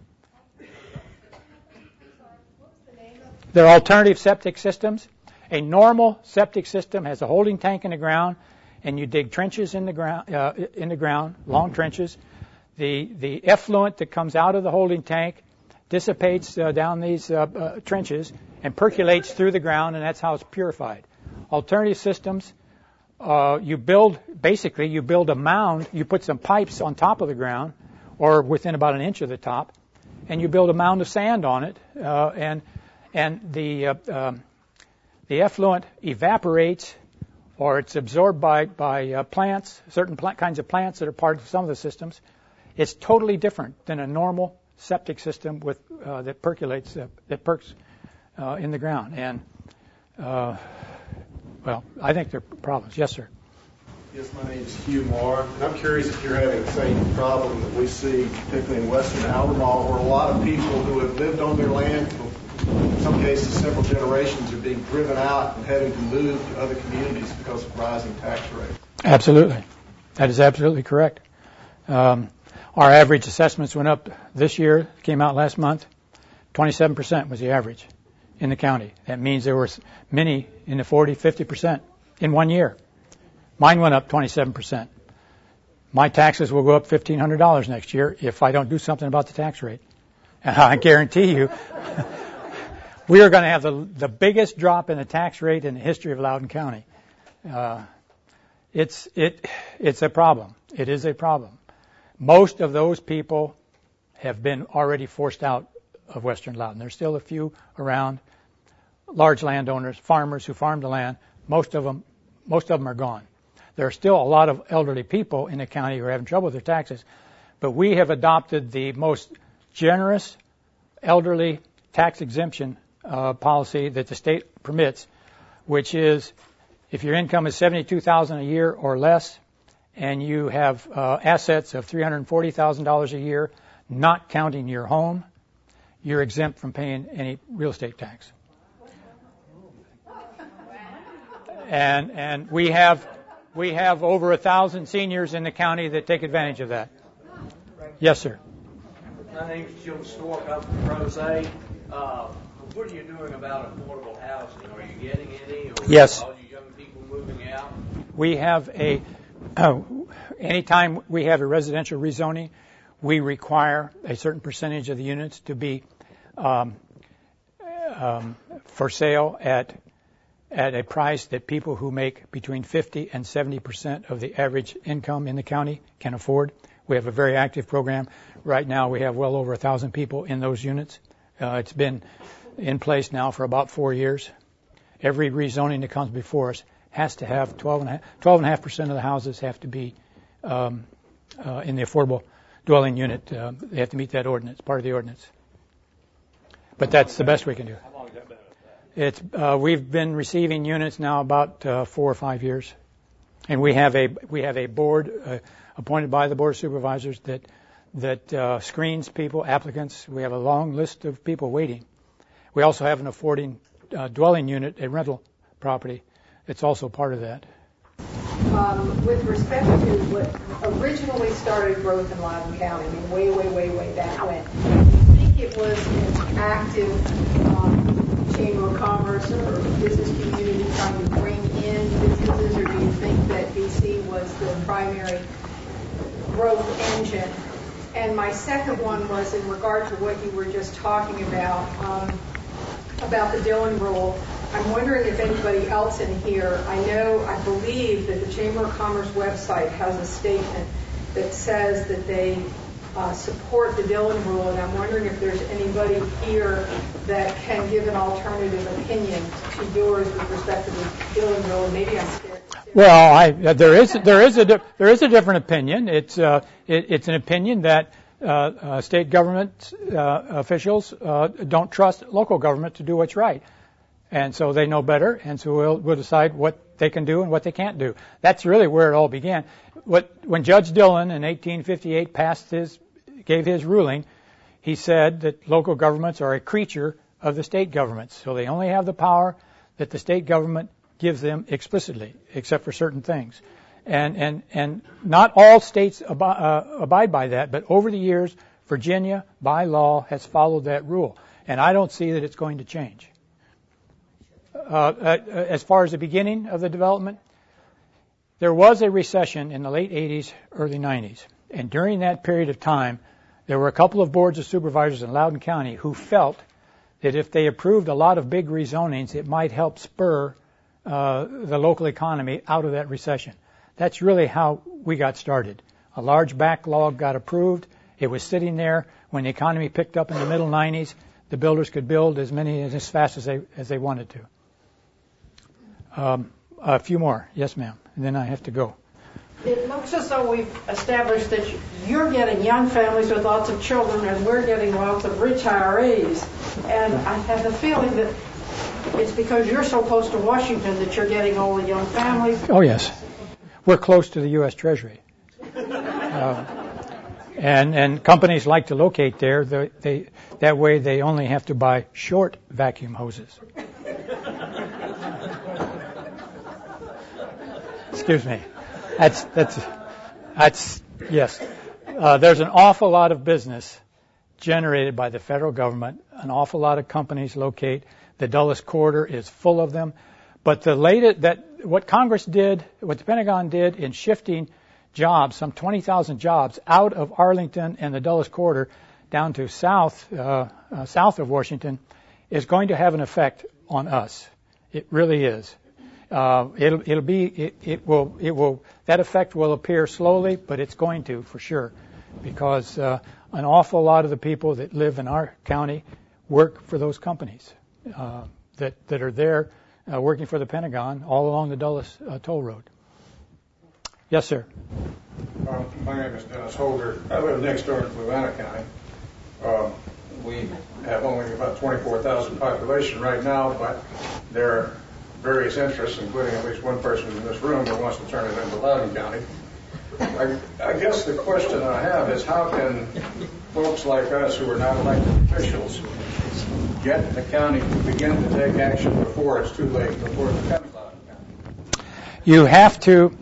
They're alternative septic systems. A normal septic system has a holding tank in the ground, and you dig trenches in the ground, uh, in the ground, long trenches. The the effluent that comes out of the holding tank dissipates uh, down these uh, uh, trenches and percolates through the ground, and that's how it's purified. Alternative systems, uh, you build basically you build a mound. You put some pipes on top of the ground, or within about an inch of the top, and you build a mound of sand on it, uh, and and the uh, um, the effluent evaporates, or it's absorbed by by uh, plants, certain plant, kinds of plants that are part of some of the systems. It's totally different than a normal septic system with uh, that percolates, uh, that perks uh, in the ground. And uh, well, I think there are problems. Yes, sir. Yes, my name is Hugh Moore, and I'm curious if you're having the same problem that we see, particularly in western Albemarle, where a lot of people who have lived on their land for, in some cases, several generations are being driven out and having to move to other communities because of rising tax rates. Absolutely. That is absolutely correct. Um, our average assessments went up this year, came out last month. twenty-seven percent was the average in the county. That means there were many in the forty, fifty percent in one year. Mine went up twenty-seven percent. My taxes will go up fifteen hundred dollars next year if I don't do something about the tax rate. And I guarantee you, we are going to have the, the biggest drop in the tax rate in the history of Loudoun County. Uh, it's it it's a problem. It is a problem. Most of those people have been already forced out of western Loudoun. There's still a few around, large landowners, farmers who farm the land. Most of them, most of them are gone. There are still a lot of elderly people in the county who are having trouble with their taxes, but we have adopted the most generous elderly tax exemption uh, policy that the state permits, which is if your income is seventy-two thousand dollars a year or less, and you have uh, assets of three hundred forty thousand dollars a year, not counting your home, you're exempt from paying any real estate tax. And and we have we have over a thousand seniors in the county that take advantage of that. Yes, sir. My name is Jim Stork. I'm from Rose. Uh, what are you doing about affordable housing? Are you getting any? Or yes. All you young people moving out? We have a. Uh, anytime we have a residential rezoning, we require a certain percentage of the units to be um, um, for sale at at a price that people who make between fifty and seventy percent of the average income in the county can afford. We have a very active program. Right now we have well over a thousand people in those units. Uh, it's been in place now for about four years. Every rezoning that comes before us has to have twelve point five percent of the houses have to be um, uh, in the affordable dwelling unit. Uh, they have to meet that ordinance, part of the ordinance. But that's the best we can do. How long has that been? It's uh, we've been receiving units now about uh, four or five years, and we have a we have a board uh, appointed by the board of supervisors that that uh, screens people, applicants. We have a long list of people waiting. We also have an affording uh, dwelling unit, a rental property. It's also part of that. um, with respect to what originally started growth in Loudoun County, I mean, way, way, way, way back when, do you think it was an active um, Chamber of Commerce or business community trying to bring in businesses, or do you think that B C was the primary growth engine? And my second one was in regard to what you were just talking about, um, about the Dillon Rule. I'm wondering if anybody else in here, I know, I believe that the Chamber of Commerce website has a statement that says that they uh, support the Dillon Rule, and I'm wondering if there's anybody here that can give an alternative opinion to yours with respect to the Dillon Rule, and maybe I'm scared. Well, I, uh, there is there is a di- there is a different opinion. It's uh, it, it's an opinion that uh, uh, state government uh, officials uh, don't trust local government to do what's right, and so they know better, and so we'll we'll decide what they can do and what they can't do. That's really where it all began. What when Judge Dillon in eighteen fifty-eight passed his gave his ruling, he said that local governments are a creature of the state governments, so they only have the power that the state government gives them explicitly, except for certain things. And and and not all states ab- uh, abide by that, but over the years, Virginia, by law, has followed that rule. And I don't see that it's going to change. Uh, uh, as far as the beginning of the development, there was a recession in the late eighties, early nineties. And during that period of time, there were a couple of boards of supervisors in Loudoun County who felt that if they approved a lot of big rezonings, it might help spur Uh, the local economy out of that recession. That's really how we got started. A large backlog got approved. It was sitting there when the economy picked up in the middle nineties. The builders could build as many as fast as they as they wanted to. Um, a few more, yes, ma'am, and then I have to go. It looks as though we've established that you're getting young families with lots of children, and we're getting lots of retirees. And I have the feeling that it's because you're so close to Washington that you're getting all the young families. Oh, yes. We're close to the U S Treasury. Uh, and and companies like to locate there. They, they, that way they only have to buy short vacuum hoses. Excuse me. That's, that's, that's yes. Uh, there's an awful lot of business generated by the federal government. An awful lot of companies locate. The Dulles Corridor is full of them. But the latest, that what Congress did, what the Pentagon did in shifting jobs, some twenty thousand jobs out of Arlington and the Dulles Corridor down to south, uh, uh, south of Washington, is going to have an effect on us. It really is. Uh, it'll, it'll be, it, it will, it will, that effect will appear slowly, but it's going to for sure, because uh, an awful lot of the people that live in our county work for those companies. Uh, that that are there uh, working for the Pentagon all along the Dulles uh, toll road. Yes, sir. Uh, my name is Dennis Holder. I live next door in Fluvanna County. Um, we have only about twenty-four thousand population right now, but there are various interests, including at least one person in this room that wants to turn it into Loudoun County. I, I guess the question I have is, how can folks like us who are not elected officials get the county to begin to take action before it's too late, before it becomes Loudoun County? You have to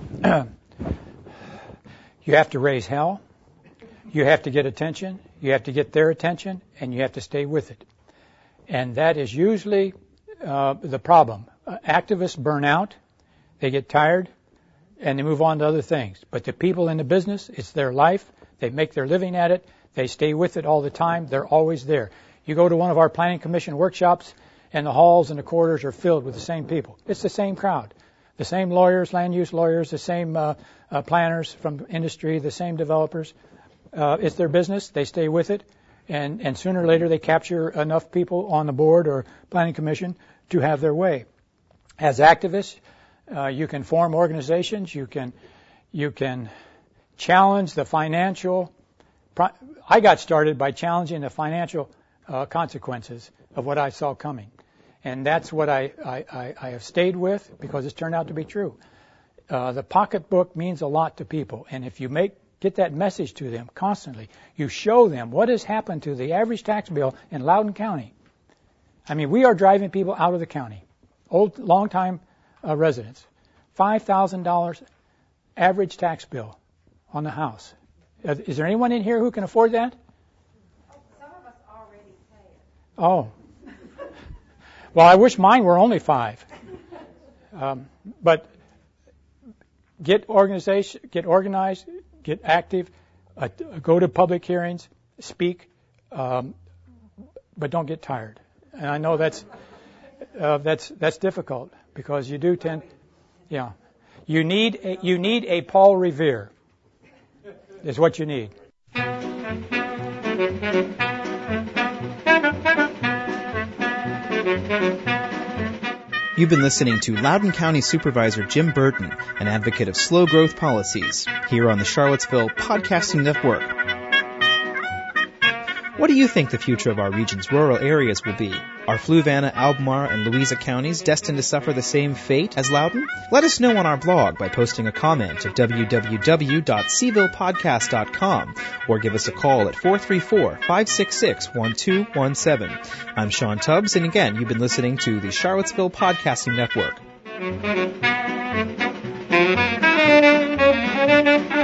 you have to raise hell. You have to get attention. You have to get their attention, and you have to stay with it. And that is usually uh, the problem. Uh, activists burn out. They get tired, and they move on to other things. But the people in the business, it's their life. They make their living at it. They stay with it all the time. They're always there. You go to one of our planning commission workshops, and the halls and the corridors are filled with the same people. It's the same crowd. The same lawyers, land use lawyers, the same uh, uh, planners from industry, the same developers. Uh, it's their business. They stay with it. And, and sooner or later they capture enough people on the board or planning commission to have their way. As activists, uh, you can form organizations. You can, you can challenge the financial. Pro- I got started by challenging the financial uh, consequences of what I saw coming. And that's what I, I, I have stayed with because it's turned out to be true. Uh, the pocketbook means a lot to people. And if you make get that message to them constantly, you show them what has happened to the average tax bill in Loudoun County. I mean, we are driving people out of the county, old, long-time uh, residents. five thousand dollars average tax bill on the house? Uh, Is there anyone in here who can afford that? Some of us already pay it. Oh. Well, I wish mine were only five. Um, but get organization, get organized, get active, uh, go to public hearings, speak, um, but don't get tired. And I know that's uh, that's that's difficult because you do tend, yeah, you need a, you need a Paul Revere. Is what you need. You've been listening to Loudoun County Supervisor Jim Burton, an advocate of slow growth policies, here on the Charlottesville Podcasting Network. What do you think the future of our region's rural areas will be? Are Fluvanna, Albemarle, and Louisa counties destined to suffer the same fate as Loudoun? Let us know on our blog by posting a comment at w w w dot c ville podcast dot com or give us a call at four three four, five six six, one two one seven. I'm Sean Tubbs, and again, you've been listening to the Charlottesville Podcasting Network.